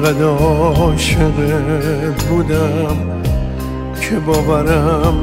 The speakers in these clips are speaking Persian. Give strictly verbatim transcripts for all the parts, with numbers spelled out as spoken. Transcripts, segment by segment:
اینقدر عاشقت بودم که باورم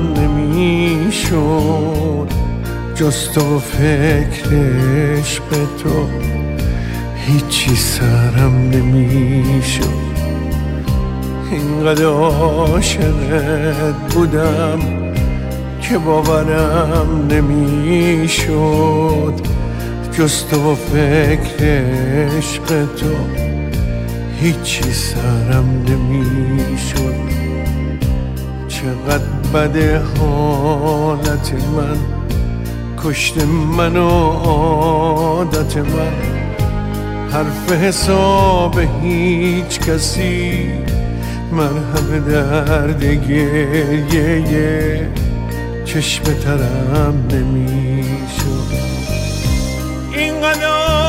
نمیشد، جز تو و فکر عشق تو هیچی سرم نمیشد. اینقدر عاشقت بودم که باورم نمیشد، جز تو و فکر عشق تو هیچی سرم نمیشد. چقدر بده حالت من، کشت من و عادت من، حرف حساب هیچ کسی مرهم درد گریه چشم ترم نمیشد. اینقدر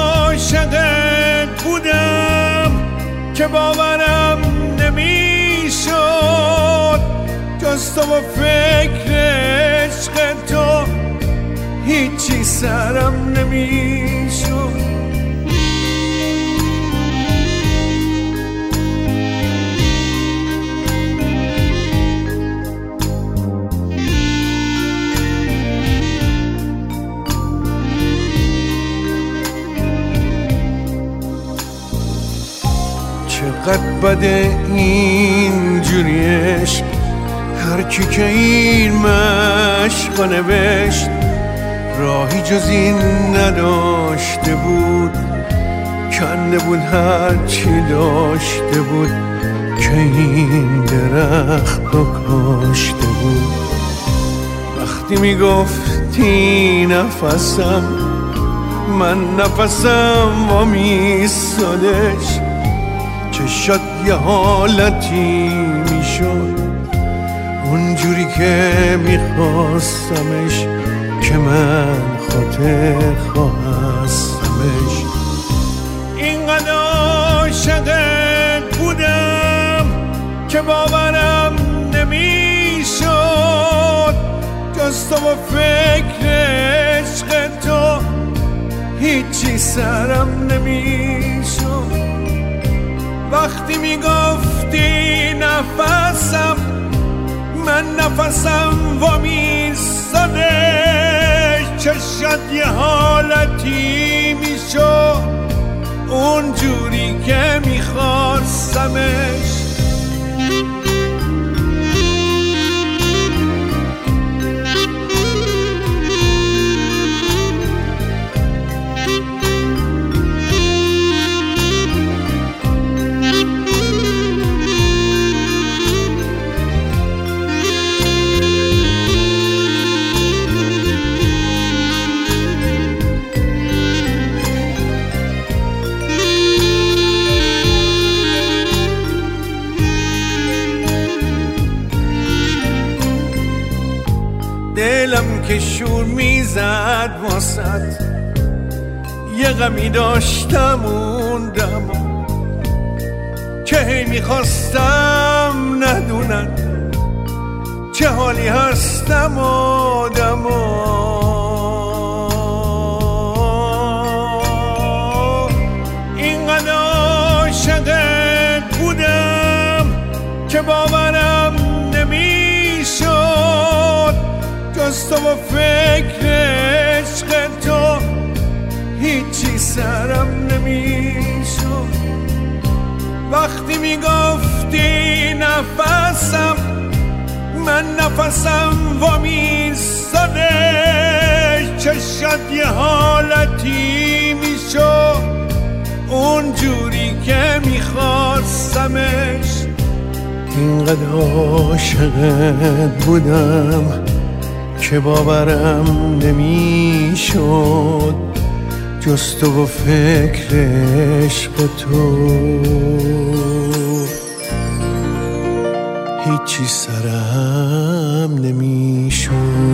عاشقت بودم که باورم نمیشد، جز تو و فکر عشق تو هیچی سرم نمیشد. چقدر بده این جوری عشق، هر کی که این مشق نوشت راهی جز این نداشته بود، کنده بود هر چی داشته بود که این درخت رو کاشته بود. وقتی میگفتی نفسم، من نفسم و میستادش، چشات یه حالتی میشد اونجوری که میخواستمش، که من خاطر خواستمش. اینقدر عاشقت بودم که باورم نمیشد، جز تو و فکر عشق تو هیچی سرم نمیشد. وقتی میگفتی نفسم، من نفسم و میستادش، چشات یه حالتی میشد اونجوری که میخواستمش. دلم که شور میزد واسد، یه غمی داشتم اون دما که هی میخواستم ندونن چه حالی هستم آدما. اینقدر عاشقت بودم که باورم نمیشد، جز تو و فکر عشق تو هیچی سرم نمیشد. وقتی میگفتی نفسم، من نفسم و میستادش، چشات یه حالتی میشد اونجوری که میخواستمش. اینقدر عاشقت بودم که باورم نمیشد، جز تو و فکر عشق تو هیچی سرم نمیشد.